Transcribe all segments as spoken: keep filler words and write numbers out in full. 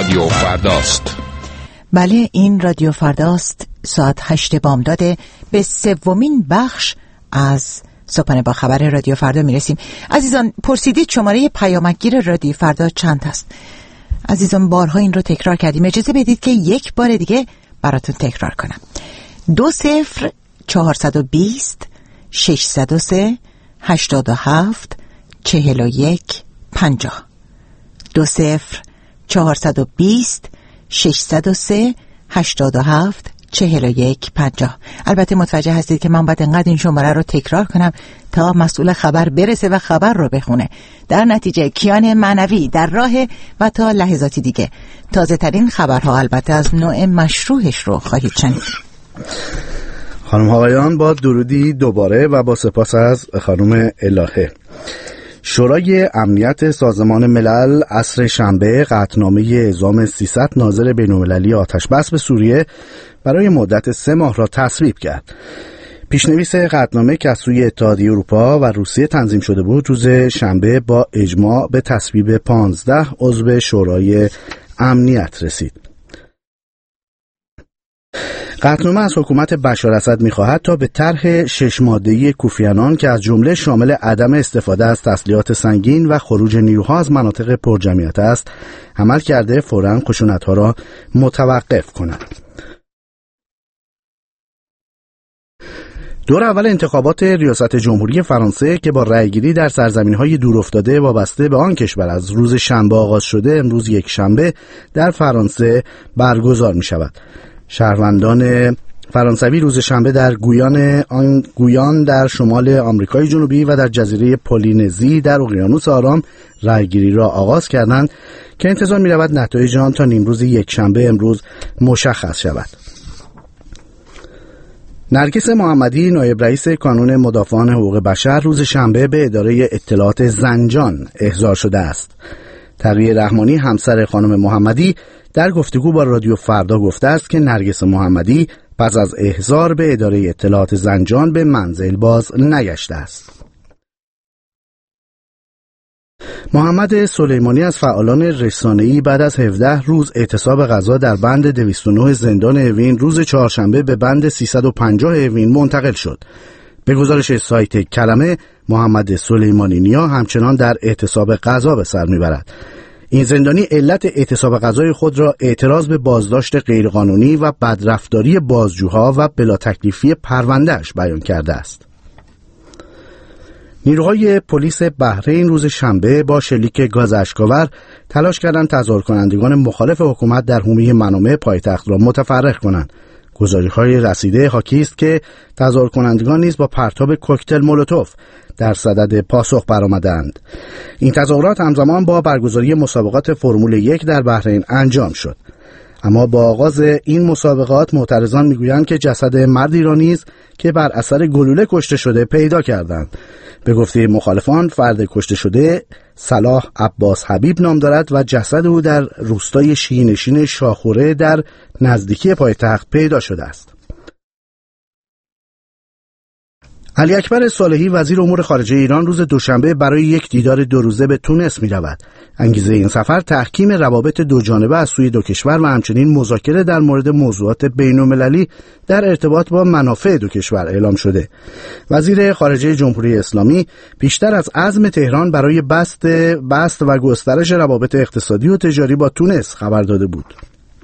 رادیو فرداست. بله، این رادیو فرداست. ساعت هشت بامداد به سومین بخش از صبحانه با خبر رادیو فردا میرسیم. عزیزان پرسیدید شماره پیامکگیر رادیو فردا چند است؟ عزیزان بارها این رو تکرار کردیم، اجازه بدید که یک بار دیگه براتون تکرار کنم. دو صفر چهارصد و بیست ششصد و سه هشتاد و هفت چهل و یک پنجاه. دو صفر چهارصد و بیست ششصد و سه هشتاد و هفت چهل و یک پنجاه. البته متوجه هستید که من باید انقدر این شماره رو تکرار کنم تا مسئول خبر برسه و خبر رو بخونه. در نتیجه کیان معنوی در راه و تا لحظاتی دیگه تازه ترین خبرها، البته از نوع مشروعش رو خواهید شنید. خانم آقایان، با درودی دوباره و با سپاس از خانم الهه. شورای امنیت سازمان ملل عصر شنبه قطعنامه اعزام سیصد ناظر بین‌المللی آتش‌بس به سوریه برای مدت سه ماه را تصویب کرد. پیشنویس قطعنامه که از سوی اتحادیه اروپا و روسیه تنظیم شده بود، روز شنبه با اجماع به تصویب پانزده عضو شورای امنیت رسید. قطعنامه از حکومت بشار اسد می‌خواهد تا به طرح شش ماده‌ای کوفی عنان که از جمله شامل عدم استفاده از تسلیحات سنگین و خروج نیروها از مناطق پرجمعیت است، عمل کرده فوراً خشونت‌ها را متوقف کند. دور اول انتخابات ریاست جمهوری فرانسه که با رأیگیری در سرزمین‌های دورافتاده وابسته به آن کشور از روز شنبه آغاز شده، امروز یک شنبه در فرانسه برگزار می‌شود. شهروندان فرانسوی روز شنبه در گویان آن گویان در شمال آمریکای جنوبی و در جزیره پولینزی در اقیانوس آرام رأیگیری را آغاز کردند که انتظار می‌رود نتایج آن تا نیمروز یک شنبه امروز مشخص شود. نرگس محمدی، نایب رئیس کانون مدافعان حقوق بشر، روز شنبه به اداره اطلاعات زنجان احضار شده است. تقی رحمانی، همسر خانم محمدی، در گفتگو با رادیو فردا گفته است که نرگس محمدی پس از احضار به اداره اطلاعات زنجان به منزل باز نگشته است. محمد سلیمانی از فعالان رسانه‌ای بعد از هفده روز اعتصاب غذا در بند دویست و نه زندان اوین روز چهارشنبه به بند سیصد و پنجاه اوین منتقل شد. به گزارش سایت کلمه، محمد سلیمانی نیا همچنان در اعتصاب غذا به سر میبرد. این زندانی علت اعتصاب غذای خود را اعتراض به بازداشت غیرقانونی و بدرفتاری بازجوها و بلا تکلیفی پروندهش بیان کرده است. نیروهای پلیس بحرین روز شنبه با شلیک گاز اشک‌آور تلاش کردند تظاهر کنندگان مخالف حکومت در حومه منامه پایتخت را متفرق کنند. گزارش‌های رسیده حاکی است که تظاهر کنندگان نیز با پرتاب کوکتل مولوتوف در صدد پاسخ برآمدند. این تظاهرات همزمان با برگزاری مسابقات فرمول یک در بحرین انجام شد. اما با آغاز این مسابقات معترضان میگویند که جسد مردی را نیز که بر اثر گلوله کشته شده پیدا کردند. به گفته مخالفان، فرد کشته شده صلاح عباس حبیب نام دارد و جسد او در روستای شیعه‌نشین شاخوره در نزدیکی پایتخت پیدا شده است. علی اکبر صالحی، وزیر امور خارجه ایران، روز دوشنبه برای یک دیدار دو روزه به تونس می رود. انگیزه این سفر تحکیم روابط دو جانبه از سوی دو کشور و همچنین مذاکره در مورد موضوعات بین‌المللی در ارتباط با منافع دو کشور اعلام شده. وزیر خارجه جمهوری اسلامی پیشتر از عزم تهران برای بست بست و گسترش روابط اقتصادی و تجاری با تونس خبر داده بود.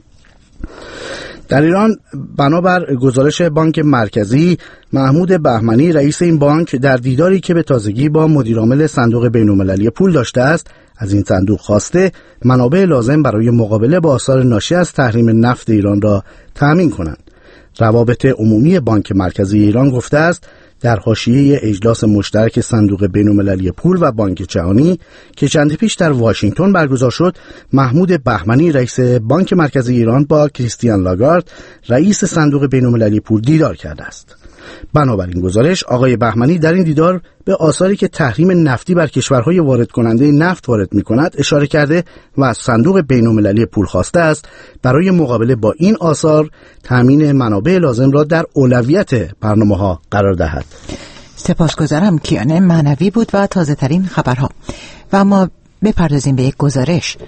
در ایران بنابر گزارش بانک مرکزی، محمود بهمنی رئیس این بانک در دیداری که به تازگی با مدیرعامل صندوق بین‌المللی پول داشته است، از این صندوق خواسته منابع لازم برای مقابله با آثار ناشی از تحریم نفت ایران را تأمین کنند. روابط عمومی بانک مرکزی ایران گفته است در حاشیه اجلاس مشترک صندوق بین‌المللی پول و بانک جهانی که چند پیش در واشنگتن برگزار شد، محمود بهمنی رئیس بانک مرکزی ایران با کریستیان لاگارد رئیس صندوق بین‌المللی پول دیدار کرده است. بنابراین گزارش، آقای بهمنی در این دیدار به آثاری که تحریم نفتی بر کشورهای وارد کننده نفت وارد می‌کند اشاره کرده و از صندوق بین‌المللی پول خواسته است برای مقابله با این آثار تامین منابع لازم را در اولویت برنامه‌ها قرار دهد. سپاسگزارم. کیان معنوی بود و تازه ترین خبرها. و اما بپردازیم به یک گزارش.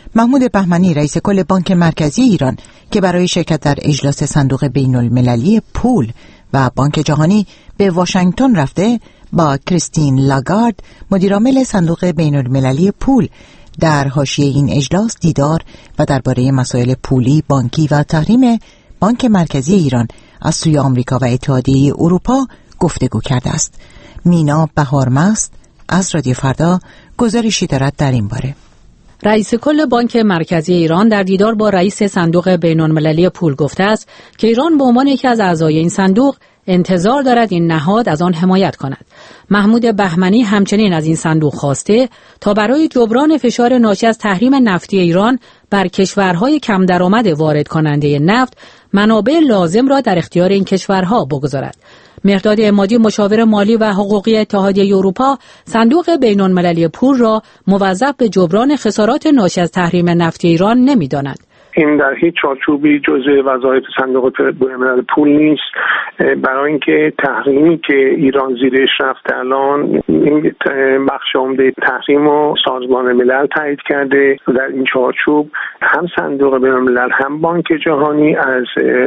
محمود بهمنی رئیس کل بانک مرکزی ایران که برای شرکت در اجلاس صندوق بین المللی پول و بانک جهانی به واشنگتن رفته، با کریستین لاگارد مدیرعامل صندوق بین المللی پول در حاشیه این اجلاس دیدار و درباره مسائل پولی، بانکی و تحریم بانک مرکزی ایران از سوی آمریکا و اتحادیه اروپا گفتگو کرده است. مینا بهارمست از رادیو فردا گزارشی دارد در این باره. رئیس کل بانک مرکزی ایران در دیدار با رئیس صندوق بین‌المللی پول گفته است که ایران به عنوان یکی از اعضای این صندوق انتظار دارد این نهاد از آن حمایت کند. محمود بهمنی همچنین از این صندوق خواسته تا برای جبران فشار ناشی از تحریم نفتی ایران بر کشورهای کم درآمد وارد کننده نفت منابع لازم را در اختیار این کشورها بگذارد. مهرداد عمادی مشاور مالی و حقوقی اتحادیه اروپا صندوق بین‌المللی پول را موظف به جبران خسارات ناشی از تحریم نفتی ایران نمی‌داند. این در هیچ چارچوبی جزء وظایف صندوق بین‌المللی پول نیست، برای اینکه تحریمی که ایران زیرش رفته الان این بخش عمده تحریم و سازمان ملل تایید کرده. در این چارچوب هم صندوق بین‌الملل هم بانک جهانی از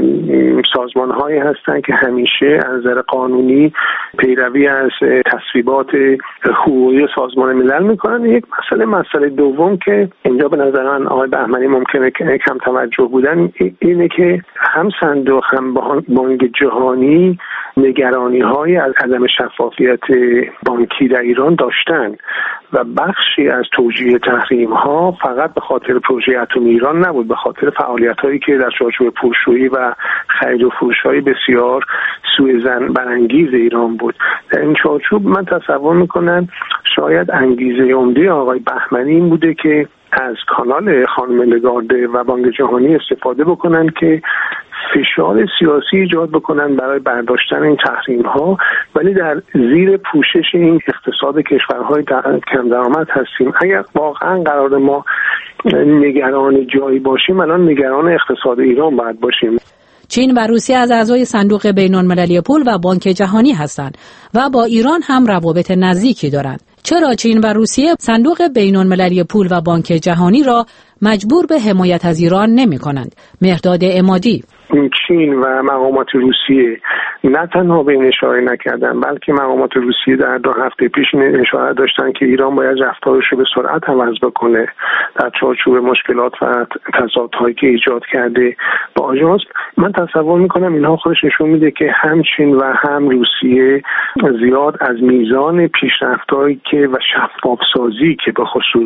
سازمان‌هایی هستند که همیشه از نظر قانونی پیروی از تصویبات حقوقی سازمان ملل می‌کنند. یک مسئله مسئله دوم که اینجا به نظر من آقای بهمنی ممکنه که کم توجه بودن اینه که هم صندوق هم بانک جهانی نگرانی‌های از عدم شفافیت بانکی در ایران داشتن و بخشی از توجیه تحریم‌ها فقط به خاطر پروژه اتمی ایران نبود، به خاطر فعالیت‌هایی که در چارچوب پولشویی و خرید و فروش‌های بسیار سوءظن برانگیز ایران بود. در این چارچوب من تصور می‌کنم شاید انگیزه عمده آقای بهمنی این بوده که از کانال خانم لگارده و بانک جهانی استفاده بکنن که فشار سیاسی ایجاد بکنن برای برداشتن این تحریم ها، ولی در زیر پوشش این اقتصاد کشورهای کم درآمد هستیم. اگر واقعا قرار ما نگران جایی باشیم، الان نگران اقتصاد ایران باید باشیم. چین و روسیه از اعضای صندوق بین‌المللی پول و بانک جهانی هستند و با ایران هم روابط نزدیکی دارند. چرا چین و روسیه صندوق بین‌المللی پول و بانک جهانی را مجبور به حمایت از ایران نمی‌کنند؟ مهرداد عمادی: چین و مقامات روسیه نه تنها به این اشاره نکردن، بلکه مقامات روسیه در دو هفته پیش اشاره داشتن که ایران باید رفتارش رو به سرعت عوض بکنه در چارچوب مشکلات و تضادهایی که ایجاد کرده با آژانس. من تصور میکنم اینها خودش نشون میده که هم چین و هم روسیه زیاد از میزان پیشرفتایی که و شفاف سازی که به خصوص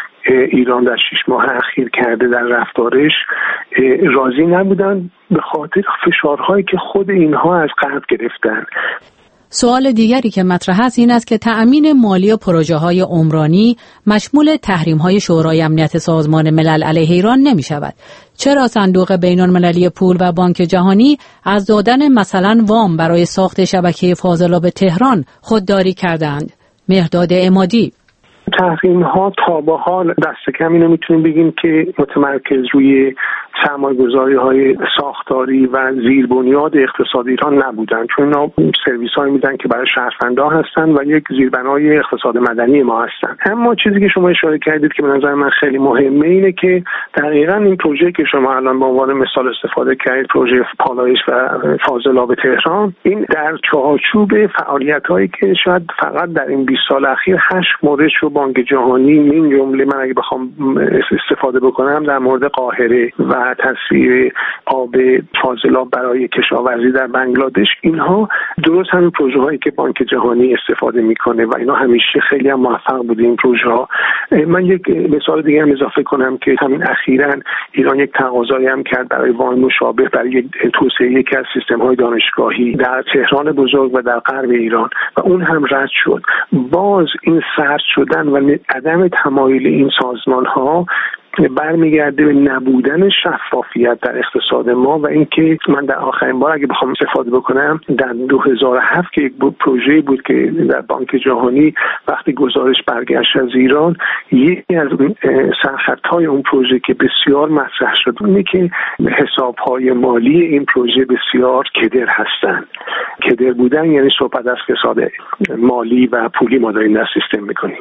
ایران در شش ماه اخیر کرده در رفتارش راضی نبودن، به خاطر فشارهایی که خود اینها از غرب گرفتن. سوال دیگری که مطرح است این است که تأمین مالی پروژه‌های عمرانی مشمول تحریم‌های شورای امنیت سازمان ملل علیه ایران نمی‌شود. چرا صندوق بین‌المللی پول و بانک جهانی از دادن مثلا وام برای ساخت شبکه فاضلاب تهران خودداری کردند؟ مهرداد عمادی: تحریم ها تا به حال دست کم اینو میتونیم بگیم که متمرکز روی سرمایه‌گذاری های ساختاری و زیربنیاد اقتصاد ایران نبودن، چون اینا سرویس هایی میدن که برای شهروندان هستن و یک زیربنای اقتصاد مدنی ما هستن. اما چیزی که شما اشاره کردید که به نظر من خیلی مهمه اینه که دقیقاً این پروژه که شما الان به عنوان مثال استفاده کردید، پروژه پالایش و فاضلاب تهران، این در چارچوب فعالیت هایی که شاید فقط در این بیست سال اخیر هشت مورد رو بانک جهانی، این جمله من اگه بخوام استفاده بکنم در مورد قاهره و تصویر آب فاضلاب برای کشاورزی در بنگلادش، اینها درست همین پروژه هایی که بانک جهانی استفاده میکنه و اینا همیشه خیلی هم موفق بوده این پروژه ها. من یک مثال دیگه هم اضافه کنم که همین اخیراً ایران یک تقاضایی هم کرد برای وام مشابه برای توسعه یکی از سیستم های دانشگاهی در تهران بزرگ و در غرب ایران و اون هم رد شد. باز این سرد شدن و عدم تمایل این سازمان ها برمیگرده به نبودن شفافیت در اقتصاد ما و اینکه من در آخرین بار اگه بخوام استفاده بکنم در دو هزار و هفت که یک پروژه بود که در بانک جهانی وقتی گزارش برگشت از ایران، یکی از سرخطهای اون پروژه که بسیار مطرح شد اینه که حسابهای مالی این پروژه بسیار کدر هستند. کدر بودن یعنی صحبت از فساد مالی و پولی ما داریم در سیستم میکنیم.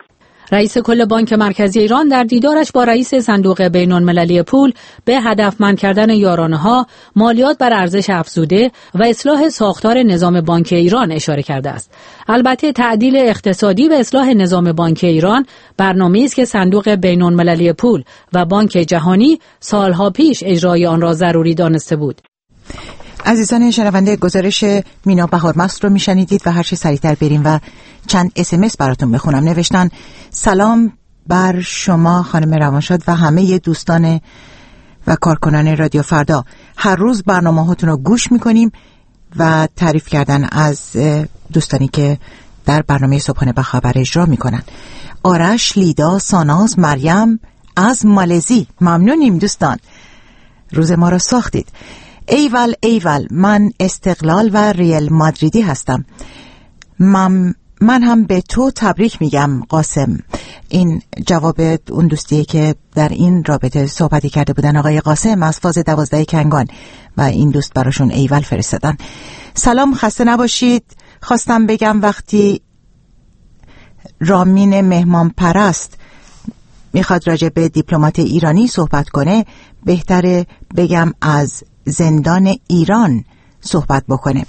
رئیس کل بانک مرکزی ایران در دیدارش با رئیس صندوق بین‌المللی پول به هدفمند کردن یارانه‌ها، مالیات بر ارزش افزوده و اصلاح ساختار نظام بانک ایران اشاره کرده است. البته تعدیل اقتصادی به اصلاح نظام بانک ایران برنامه‌ای است که صندوق بین‌المللی پول و بانک جهانی سالها پیش اجرای آن را ضروری دانسته بود. عزیزان شنونده، گزارش مینا بهارمست رو میشنیدید و هر چه سریعتر بریم و چند اس ام اس براتون بخونم. نوشتن: سلام بر شما خانم روانشاد و همه دوستان و کارکنان رادیو فردا. هر روز برنامه هاتون رو گوش میکنیم و تعریف کردن از دوستانی که در برنامه صبحانه با خبر اجرا میکنن. آرش، لیدا، ساناز، مریم از مالزی. ممنونیم دوستان، روز ما را ساختید. ایول ایول، من استقلال و ریال مادریدی هستم. من, من هم به تو تبریک میگم قاسم. این جواب اون دوستیه که در این رابطه صحبتی کرده بودن آقای قاسم از فاز دوازده کنگان و این دوست براشون ایول فرستادن. سلام، خسته نباشید. خواستم بگم وقتی رامین مهمان پرست میخواد راجع به دیپلمات ایرانی صحبت کنه، بهتره بگم از زندان ایران صحبت بکنه.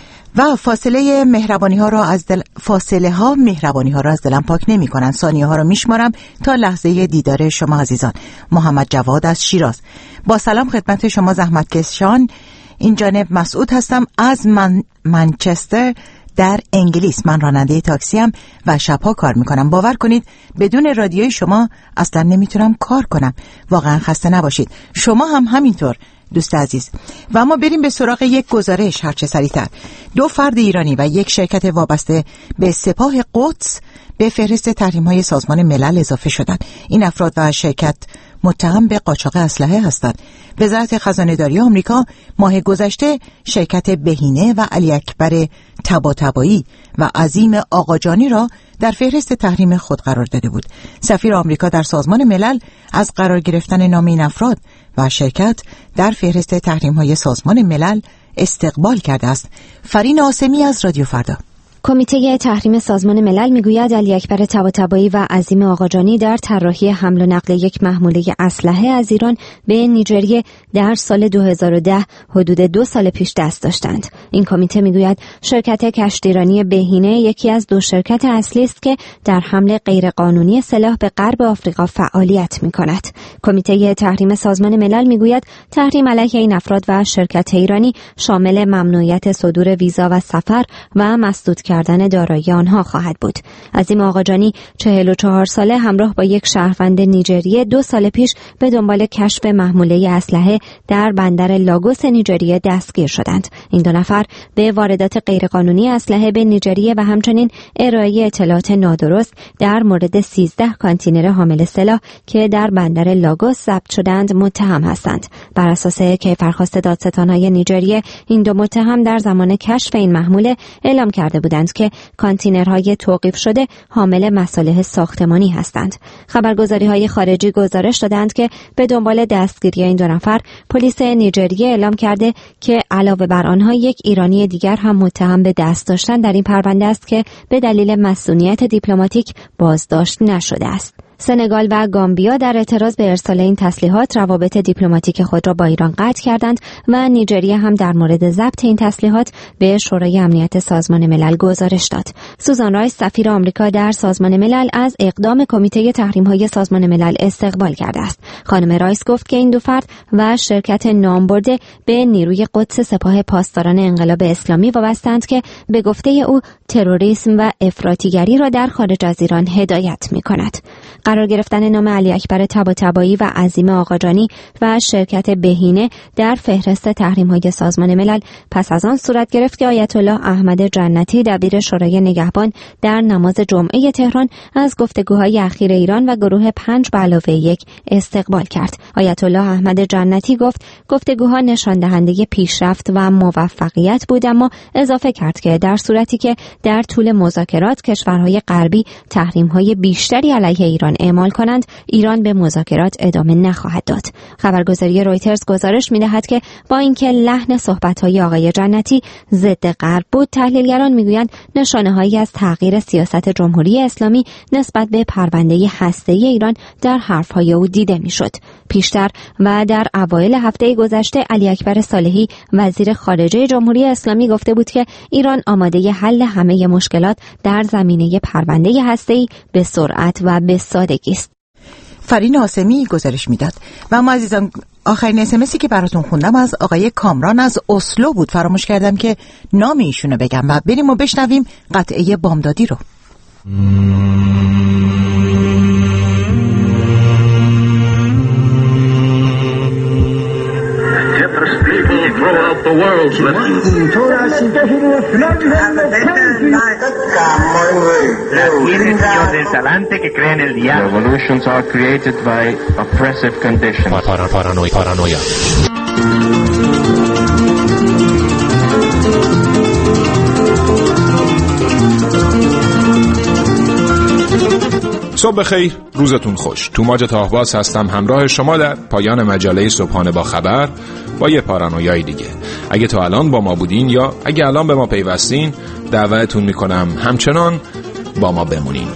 و فاصله مهربانی ها را از دل فاصله ها مهربانی ها را از دلم پاک نمی کنن. ثانیه ها را میشمارم تا لحظه دیدار شما عزیزان. محمد جواد از شیراز. با سلام خدمت شما زحمتکشان. این جانب مسعود هستم از من منچستر در انگلیس. من راننده تاکسی ام و شبها کار میکنم. باور کنید بدون رادیوی شما اصلا نمیتونم کار کنم. واقعا خسته نباشید. شما هم همینطور دوست عزیز. و اما بریم به سراغ یک گزارش هرچه سریعتر. دو فرد ایرانی و یک شرکت وابسته به سپاه قدس به فهرست تحریم‌های سازمان ملل اضافه شدند. این افراد و شرکت متهم به قاچاق اسلحه هستند. وزارت خزانه‌داری آمریکا ماه گذشته شرکت بهینه و علی اکبر طباطبایی و عظیم آقاجانی را در فهرست تحریم خود قرار داده بود. سفیر آمریکا در سازمان ملل از قرار گرفتن نام این افراد و شرکت در فهرست تحریم‌های سازمان ملل استقبال کرده است. فرین آسمی از رادیو فردا. کمیته تحریم سازمان ملل میگوید علی اکبر طباطبایی و عظیم آقاجانی در طراحی حمل و نقل یک محموله اسلحه از ایران به نیجریه در سال دو هزار و ده حدود دو سال پیش دست داشتند. این کمیته میگوید شرکت کشتیرانی بهینه یکی از دو شرکت اصلی است که در حمل غیرقانونی سلاح به غرب آفریقا فعالیت میکند. کمیته تحریم سازمان ملل میگوید تحریم علیه این افراد و شرکت ایرانی شامل ممنوعیت صدور ویزا و سفر و مسدود کردن دارایی آنها خواهد بود. عظیم آقاجانی چهل و چهار ساله همراه با یک شهروند نیجریه دو سال پیش به دنبال کشف محموله اسلحه در بندر لاگوس نیجریه دستگیر شدند. این دو نفر به واردات غیرقانونی اسلحه به نیجریه و همچنین ارائه اطلاعات نادرست در مورد سیزده کانتینر حامل سلاح که در بندر لاگوس ضبط شدند متهم هستند. بر اساس کیفرخواست دادستان‌های نیجریه این دو متهم در زمان کشف این محموله اعلام کرده بودند که کانتینرهای توقیف شده حامل مصالح ساختمانی هستند. خبرگزاری‌های خارجی گزارش دادند که به دنبال دستگیری این دو نفر پلیس نیجریه اعلام کرده که علاوه بر آنها یک ایرانی دیگر هم متهم به دست داشتن در این پرونده است که به دلیل مسئولیت دیپلماتیک بازداشت نشده است. سنگال و گامبیا در اعتراض به ارسال این تسلیحات روابط دیپلماتیک خود را با ایران قطع کردند و نیجریه هم در مورد ضبط این تسلیحات به شورای امنیت سازمان ملل گزارش داد. سوزان رایس سفیر آمریکا در سازمان ملل از اقدام کمیته تحریم‌های سازمان ملل استقبال کرده است. خانم رایس گفت که این دو فرد و شرکت نام برده به نیروی قدس سپاه پاسداران انقلاب اسلامی وابسته‌اند که به گفته او تروریسم و افراطیگری را در خارج از ایران هدایت می‌کند. قرار گرفتن نام علی اکبر طباطبایی و عظیم آقاجانی و شرکت بهینه در فهرست تحریم‌های سازمان ملل پس از آن صورت گرفت که آیت الله احمد جنتی دبیر شورای نگهبان در نماز جمعه تهران از گفتگوهای اخیر ایران و گروه پنج به علاوه یک استقبال کرد. آیت الله احمد جنتی گفت گفتگوها نشان دهنده پیشرفت و موفقیت بود، اما اضافه کرد که در صورتی که در طول مذاکرات کشورهای غربی تحریم‌های بیشتری علیه ایران اعمال کنند، ایران به مذاکرات ادامه نخواهد داد. خبرگزاری رویترز گزارش می‌دهد که با اینکه لحن صحبت‌های آقای جنتی ضد غرب بود، تحلیلگران می‌گویند نشانه‌هایی از تغییر سیاست جمهوری اسلامی نسبت به پرونده هسته‌ای ایران در حرف‌های او دیده می‌شد. پیشتر و در اوایل هفته گذشته علی اکبر صالحی وزیر خارجه جمهوری اسلامی گفته بود که ایران آماده حل همه مشکلات در زمینه پرونده هسته‌ای به سرعت و به سادگی است. فرین آسمی گزارش میداد. و اما عزیزان، آخرین اسمسی که براتون خوندم از آقای کامران از اسلو بود. فراموش کردم که نام ایشونو بگم و بریم و بشنویم قطعه بامدادی رو. The world's revolutions are created by oppressive conditions. Paranoia. Paranoia. صبح بخیر، روزتون خوش. توماج تاهباز هستم، همراه شما در پایان مجله صبحانه با خبر با یه پارانویای دیگه. اگه تا الان با ما بودین یا اگه الان به ما پیوستین، دعوتتون میکنم همچنان با ما بمونین.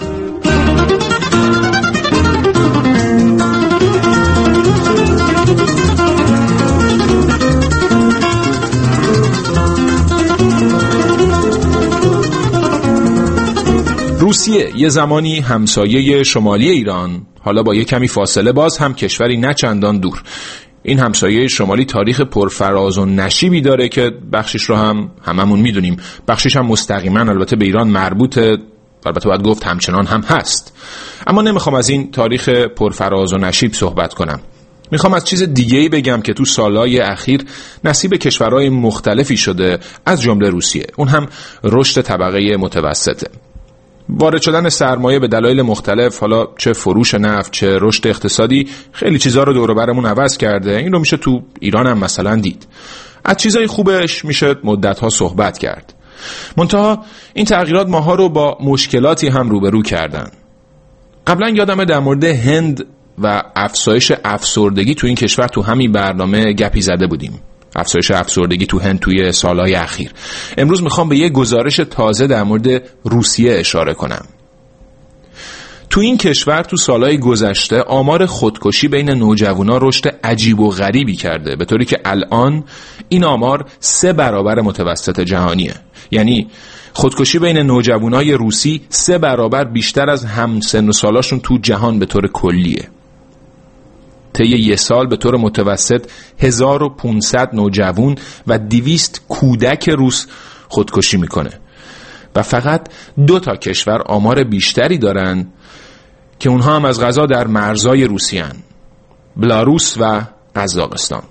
روسیه یه زمانی همسایه شمالی ایران، حالا با یه کمی فاصله باز هم کشوری نه چندان دور. این همسایه شمالی تاریخ پرفراز و نشیبی داره که بخشش رو هم هممون میدونیم، بخشش هم مستقیما البته به ایران مربوطه، البته باید گفت همچنان هم هست. اما نمیخوام از این تاریخ پرفراز و نشیب صحبت کنم. میخوام از چیز دیگه‌ای بگم که تو سالهای اخیر نصیب کشورهای مختلفی شده، از جمله روسیه. اون هم رشد طبقه متوسطه. وارد شدن سرمایه به دلایل مختلف، حالا چه فروش نفت چه رشد اقتصادی، خیلی چیزا رو دور و برمون عوض کرده. این رو میشه تو ایران هم مثلا دید. از چیزای خوبش میشه مدت‌ها صحبت کرد. منتها این تغییرات ماها رو با مشکلاتی هم روبرو کردن. قبلا یادمه در مورد هند و افزایش افسردگی تو این کشور تو همین برنامه گپی زده بودیم. افزایش افسردگی تو هند توی سالهای اخیر. امروز میخوام به یه گزارش تازه در مورد روسیه اشاره کنم. تو این کشور تو سالهای گذشته آمار خودکشی بین نوجوانا رشد عجیب و غریبی کرده، به طوری که الان این آمار سه برابر متوسط جهانیه. یعنی خودکشی بین نوجوانای روسی سه برابر بیشتر از هم سن و سالاشون تو جهان به طور کلیه. طی یه سال به طور متوسط هزار و پانصد نوجوان و دویست کودک روس خودکشی میکنه و فقط دو تا کشور آمار بیشتری دارن که اونها هم از قضا در مرزای روسیه هن: بلاروس و قزاقستان.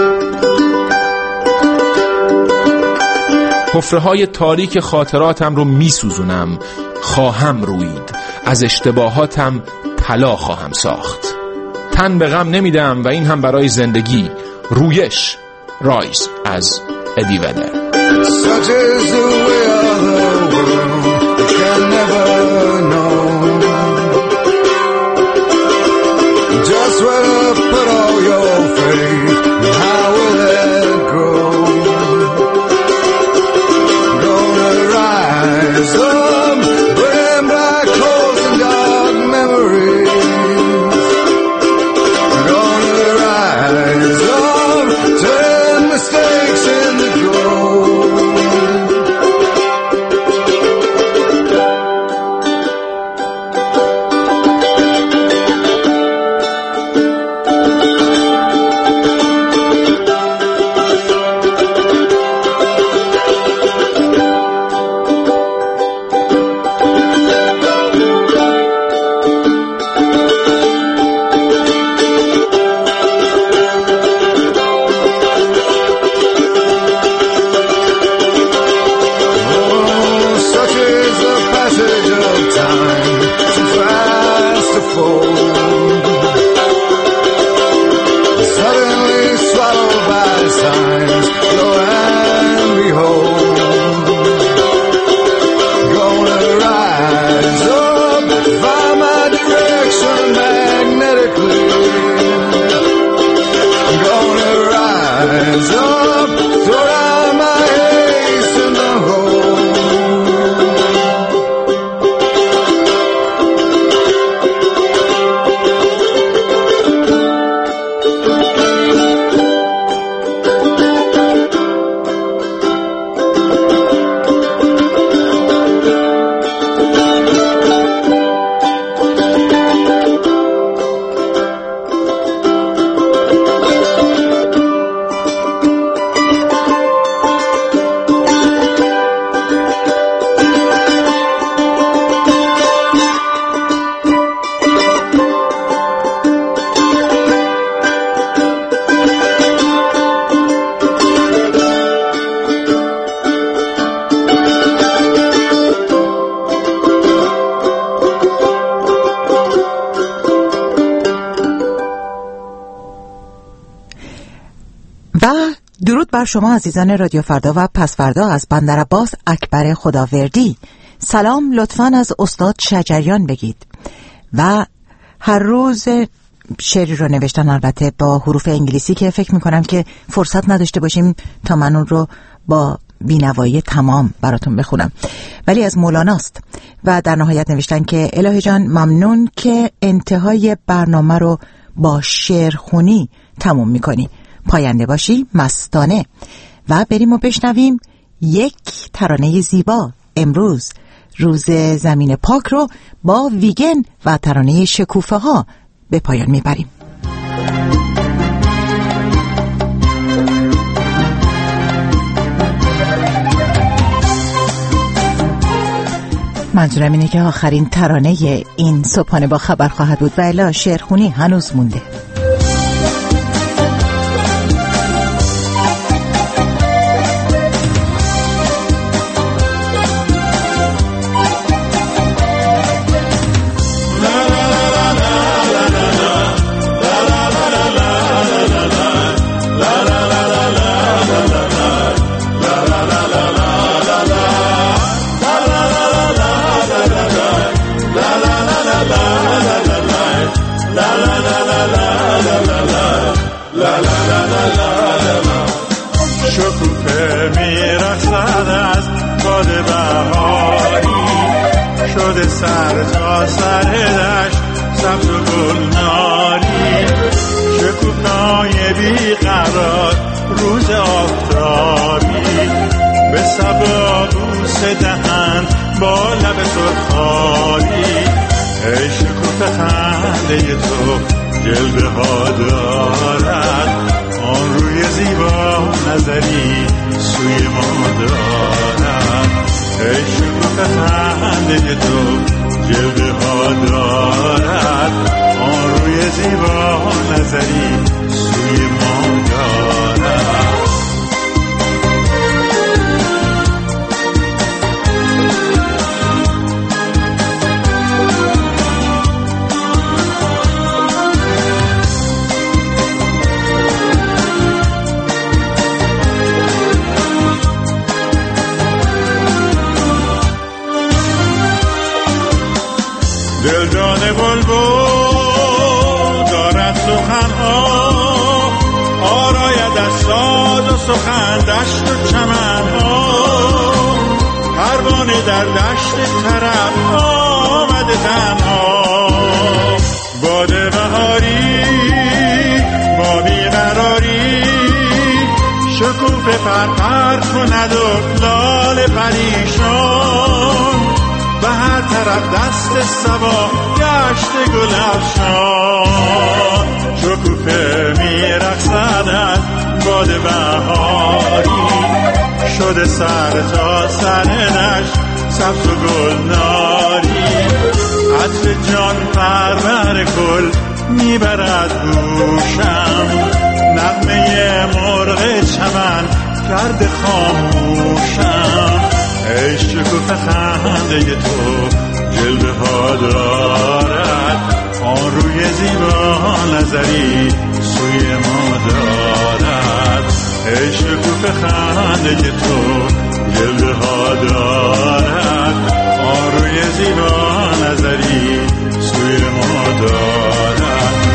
حفره‌های تاریک خاطراتم رو میسوزونم، خواهم روید، از اشتباهاتم طلا خواهم ساخت. تن به غم نمیدم و این هم برای زندگی. رویش، رایز از ادی ودر. درود بر شما عزیزان رادیو فردا و پس فردا از بندر عباس اکبر خداوردی. سلام، لطفاً از استاد شجریان بگید. و هر روز شعری رو نوشتن، البته با حروف انگلیسی که فکر میکنم که فرصت نداشته باشیم تا من اون رو با بینوایی تمام براتون بخونم، ولی از مولاناست. و در نهایت نوشتن که الهی جان ممنون که انتهای برنامه رو با شعر خونی تموم میکنی. پاینده باشی مستانه. و بریم و بشنویم یک ترانه زیبا. امروز روز زمین پاک رو با ویگن و ترانه شکوفه ها به پایان میبریم. منظورم اینه که آخرین ترانه این صبحانه با خبر خواهد بود و الا شعرخونی هنوز مونده. شکوفه میرخصد از باد بهاری، شده سر تا سر دشت سبز و گلناری. شکوفه‌های بیقرار روز آفتابی، به صبا بوسه دهند با لب سرخابی. ای شکوفه خنده تو جلوه ها دارد، آن روی زیبا نظری سوی ما دارد. ای شکوفه خنده تو جلوه ها دارد، آن روی زیبا نظری سوی ما دارد. دلدان بلبل دارد سخنها، آراید از ساز و سخن دشت و چمنها. پروانه در دشت طرب آمده تنها، باد بهاری با بیقراری. شکوفه پرپر کند و لاله پریشان، به هر طرف دست صبا گشت گل افشان. شکوفه میرقصد از باد بهاری، شده سر تا سر دشت سبز و گلناری. عطر جان پرور گل میبرد گوشم، نغمه مرغ چمن کرده خاموشم. ای شکوفه خنده تو جلوه ها دارد، آن روی زیبا نظری سوی ما دارد. ای شکوفه خنده تو جلوه ها دارد، آن روی زیبا نظری سوی ما دارد.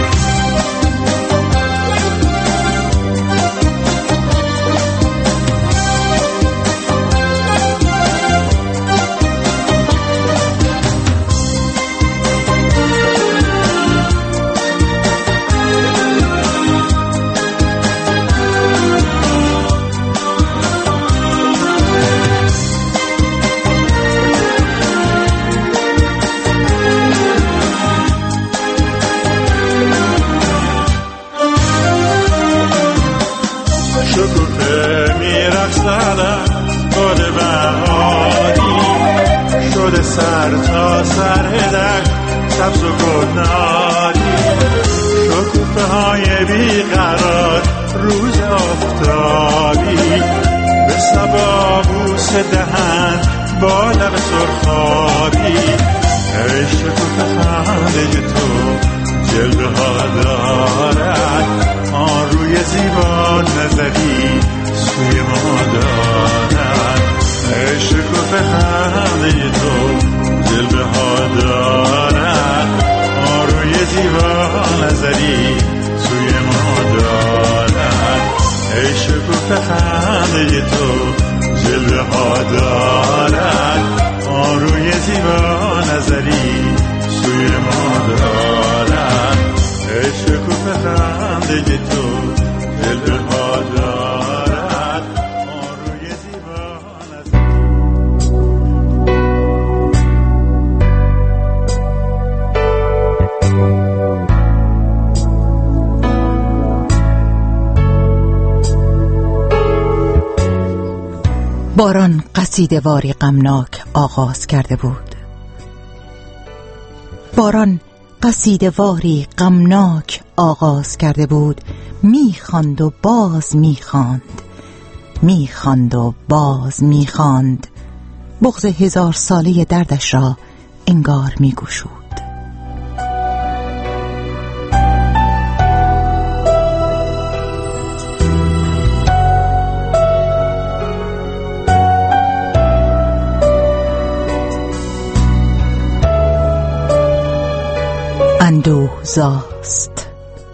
سر تا سر دشت سبز و گلناری. شکوفه های بیقرار روز آفتابی، به صبا بوسه دهند با لب سرخابی. ای شکوفه خنده تو جلوه ها دارد، آن روی زیبا نظری نظری سوی ما دارد، ای شکوفه خنده تو جلوه ها دارد، آن روی زیبا نظری سوی ما دارد، ای شکوفه خنده تو جلوه ها دارد، آن روی زیبا نظری. باران قصیده واری غمناک آغاز کرده بود. باران قصیده واری غمناک آغاز کرده بود، میخواند و باز میخواند، میخواند و باز میخواند، بغض هزار ساله دردش را انگار میگشود. اندوه زاست،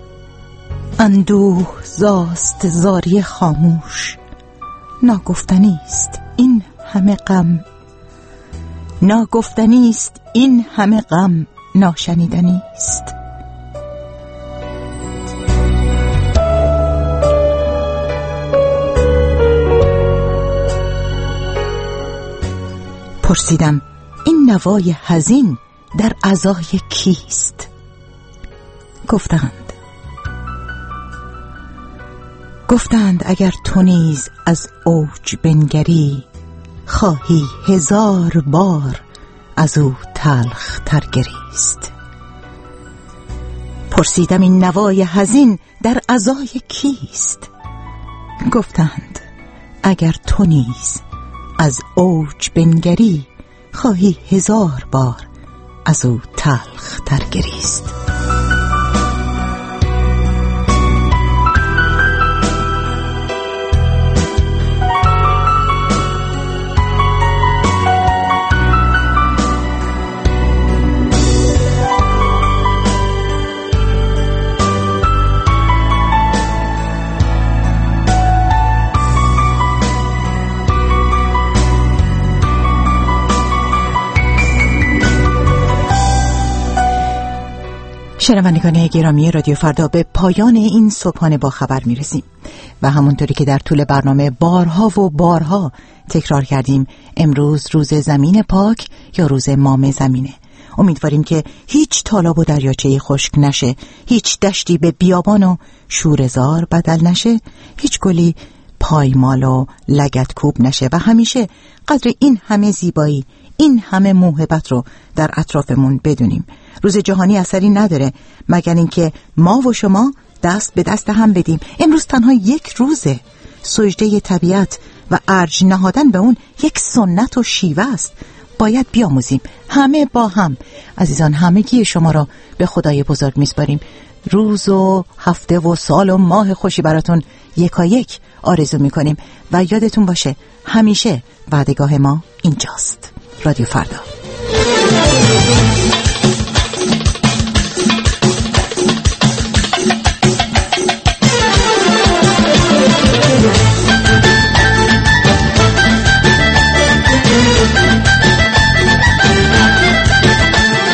اندوه زاست زاری خاموش، ناگفتنی است این همه غم، ناگفتنی است این همه غم، ناشنیدنی است. پرسیدم این نوای حزین در عزای کیست؟ گفتند گفتند اگر تو نیز از اوج بنگری، خواهی هزار بار از او تلخ تر گریست. پرسیدم این نوای حزین در عزای کیست؟ گفتند اگر تو نیز از اوج بنگری، خواهی هزار بار از او تلخ تر گریست. شنوندگان گرامی رادیو فردا، به پایان این صبحانه با خبر میرسیم و همونطوری که در طول برنامه بارها و بارها تکرار کردیم، امروز روز زمین پاک یا روز مام زمینه. امیدواریم که هیچ تالاب و دریاچه‌ای خشک نشه، هیچ دشتی به بیابان و شوره‌زار بدل نشه، هیچ گلی پایمال و لگدکوب نشه و همیشه قدر این همه زیبایی، این همه موهبت رو در اطرافمون بدونیم. روز جهانی اثری نداره مگر اینکه ما و شما دست به دست هم بدیم. امروز تنها یک روزه. سجده طبیعت و ارج نهادن به اون یک سنت و شیوه است. باید بیاموزیم همه با هم. عزیزان، همگی شما را به خدای بزرگ میسپاریم. روز و هفته و سال و ماه خوشی براتون یکایک آرزو میکنیم و یادتون باشه همیشه وعدگاه ما اینجاست. رادیو فردا.